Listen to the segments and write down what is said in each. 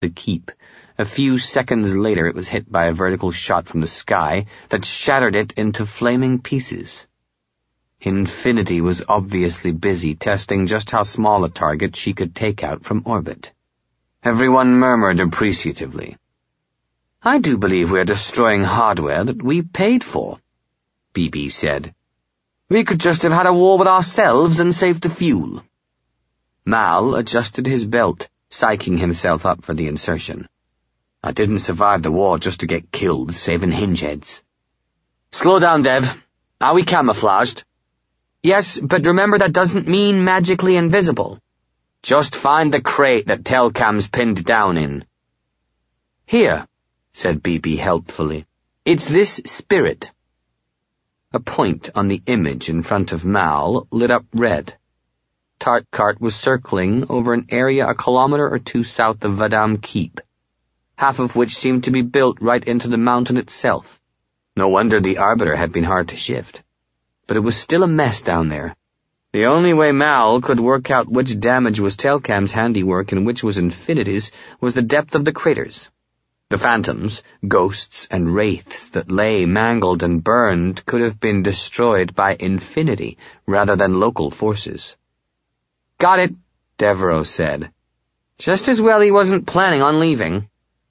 the keep. A few seconds later it was hit by a vertical shot from the sky that shattered it into flaming pieces. Infinity was obviously busy testing just how small a target she could take out from orbit. Everyone murmured appreciatively. "I do believe we are destroying hardware that we paid for," BB said. "We could just have had a war with ourselves and saved the fuel." Mal adjusted his belt, psyching himself up for the insertion. "I didn't survive the war just to get killed saving hingeheads." "Slow down, Dev. Are we camouflaged?" "Yes, but remember that doesn't mean magically invisible." "Just find the crate that Telcam's pinned down in." "Here," said BB helpfully. "It's this spirit." A point on the image in front of Mal lit up red. Tarkart was circling over an area a kilometer or two south of Vadam Keep, half of which seemed to be built right into the mountain itself. No wonder the Arbiter had been hard to shift. But it was still a mess down there. The only way Mal could work out which damage was Telcam's handiwork and which was Infinity's was the depth of the craters. The phantoms, ghosts, and wraiths that lay mangled and burned could have been destroyed by Infinity rather than local forces. "Got it," Devereaux said. "Just as well he wasn't planning on leaving."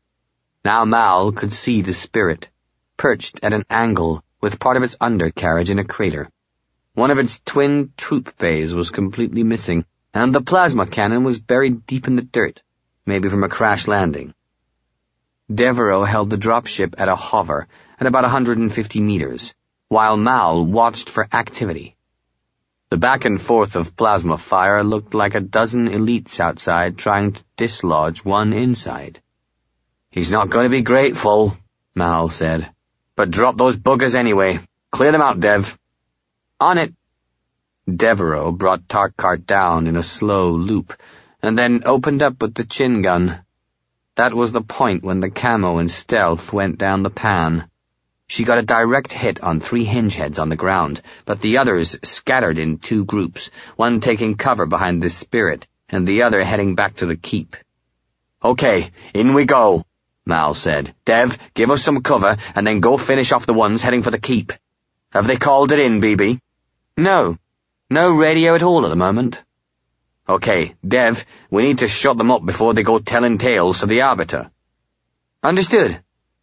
Now Mal could see the spirit, perched at an angle with part of its undercarriage in a crater. One of its twin troop bays was completely missing, and the plasma cannon was buried deep in the dirt, maybe from a crash landing. Devereaux held the dropship at a hover at about 150 meters, while Mal watched for activity. The back and forth of plasma fire looked like a dozen elites outside trying to dislodge one inside. "He's not going to be grateful," Mal said. "But drop those buggers anyway. Clear them out, Dev." "On it." Devereaux brought Tarkart down in a slow loop, and then opened up with the chin gun. That was the point when the camo and stealth went down the pan. She got a direct hit on 3 hingeheads on the ground, but the others scattered in 2 groups, one taking cover behind the spirit, and the other heading back to the keep. "Okay, in we go," Mal said. "Dev, give us some cover, and then go finish off the ones heading for the keep. Have they called it in, BB? No. No radio at all at the moment. Okay, Dev, we need to shut them up before they go telling tales to the Arbiter. Understood.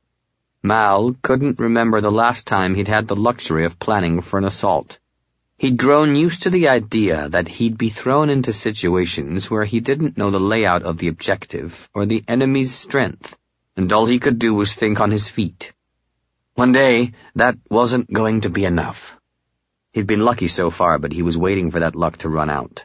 Mal couldn't remember the last time he'd had the luxury of planning for an assault. He'd grown used to the idea that he'd be thrown into situations where he didn't know the layout of the objective or the enemy's strength, and all he could do was think on his feet. One day, that wasn't going to be enough. He'd been lucky so far, but he was waiting for that luck to run out.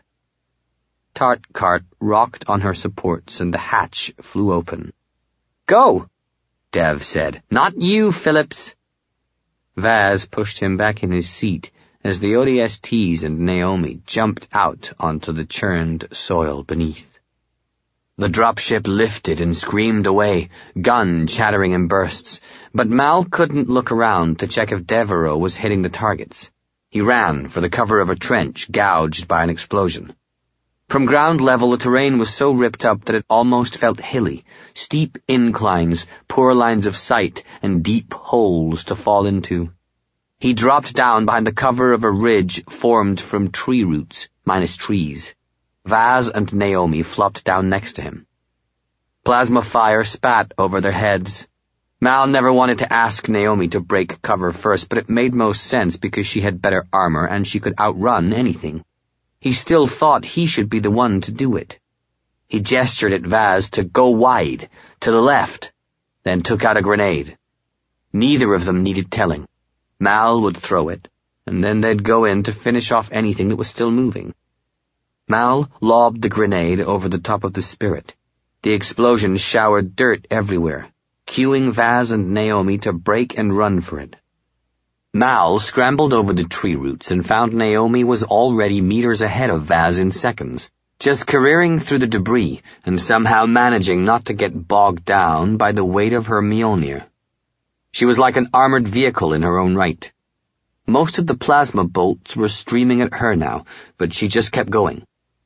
Tarkart rocked on her supports, and the hatch flew open. "Go!" Dev said. "Not you, Phillips." Vaz pushed him back in his seat as the ODSTs and Naomi jumped out onto the churned soil beneath. The dropship lifted and screamed away, gun chattering in bursts, but Mal couldn't look around to check if Devereaux was hitting the targets. He ran for the cover of a trench gouged by an explosion. From ground level, the terrain was so ripped up that it almost felt hilly, steep inclines, poor lines of sight, and deep holes to fall into. He dropped down behind the cover of a ridge formed from tree roots, minus trees. Vaz and Naomi flopped down next to him. Plasma fire spat over their heads. Mal never wanted to ask Naomi to break cover first, but it made most sense because she had better armor and she could outrun anything. He still thought he should be the one to do it. He gestured at Vaz to go wide, to the left, then took out a grenade. Neither of them needed telling. Mal would throw it, and then they'd go in to finish off anything that was still moving. Mal lobbed the grenade over the top of the spirit. The explosion showered dirt everywhere, cueing Vaz and Naomi to break and run for it. Mal scrambled over the tree roots and found Naomi was already meters ahead of Vaz in seconds, just careering through the debris and somehow managing not to get bogged down by the weight of her Mjolnir. She was like an armored vehicle in her own right. Most of the plasma bolts were streaming at her now, but she just kept going.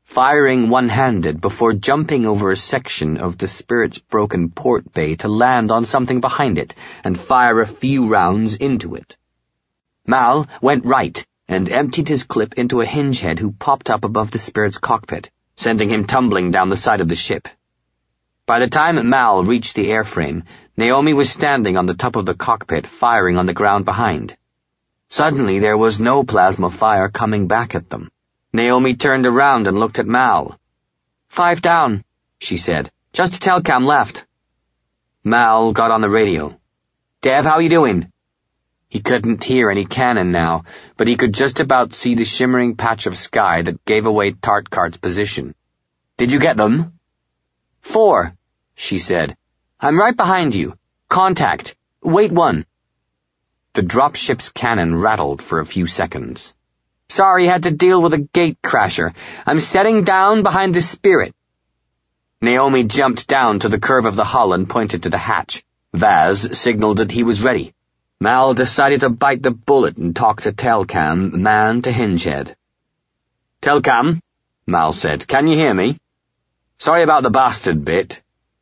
firing one-handed before jumping over a section of the Spirit's broken port bay to land on something behind it and fire a few rounds into it. Mal went right and emptied his clip into a hinge head who popped up above the Spirit's cockpit, sending him tumbling down the side of the ship. By the time Mal reached the airframe, Naomi was standing on the top of the cockpit, firing on the ground behind. Suddenly there was no plasma fire coming back at them. Naomi turned around and looked at Mal. 5 down, she said. Just a telcam left. Mal got on the radio. Dev, how you doing? He couldn't hear any cannon now, but he could just about see the shimmering patch of sky that gave away Tartkart's position. Did you get them? 4, she said. I'm right behind you. Contact. Wait 1. The dropship's cannon rattled for a few seconds. Sorry, had to deal with a gate crasher. I'm setting down behind the Spirit. Naomi jumped down to the curve of the hull and pointed to the hatch. Vaz signaled that he was ready. Mal decided to bite the bullet and talk to Telcam, man to hingehead. Telcam, Mal said, can you hear me? Sorry about the bastard bit.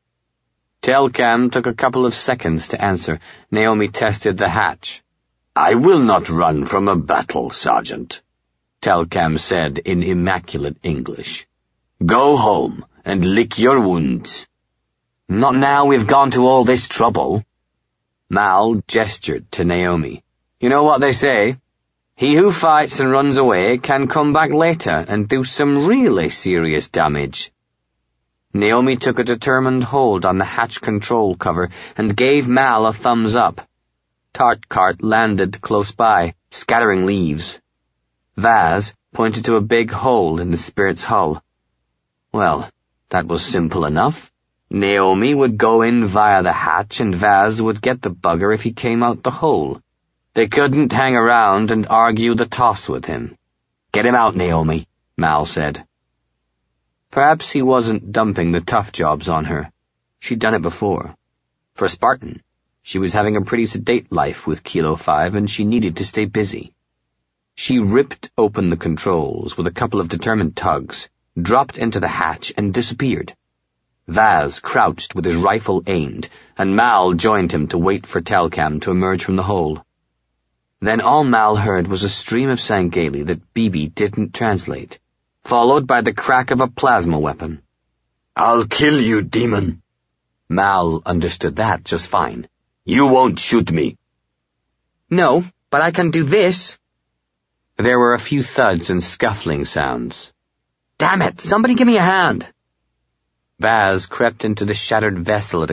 Telcam took a couple of seconds to answer. Naomi tested the hatch. I will not run from a battle, Sergeant, Telcam said in immaculate English. Go home and lick your wounds. Not now we've gone to all this trouble. Mal gestured to Naomi. You know what they say? He who fights and runs away can come back later and do some really serious damage. Naomi took a determined hold on the hatch control cover and gave Mal a thumbs up. Tartkart landed close by, scattering leaves. Vaz pointed to a big hole in the Spirit's hull. Well, that was simple enough. Naomi would go in via the hatch and Vaz would get the bugger if he came out the hole. They couldn't hang around and argue the toss with him. Get him out, Naomi, Mal said. Perhaps he wasn't dumping the tough jobs on her. She'd done it before. For a Spartan, she was having a pretty sedate life with Kilo 5 and she needed to stay busy. She ripped open the controls with a couple of determined tugs, dropped into the hatch and disappeared. Vaz crouched with his rifle aimed, and Mal joined him to wait for Telcam to emerge from the hole. Then all Mal heard was a stream of Sangheili that Bibi didn't translate, followed by the crack of a plasma weapon. I'll kill you, demon. Mal understood that just fine. You won't shoot me. No, but I can do this. There were a few thuds and scuffling sounds. Damn it, somebody give me a hand. Vaz crept into the shattered vessel at a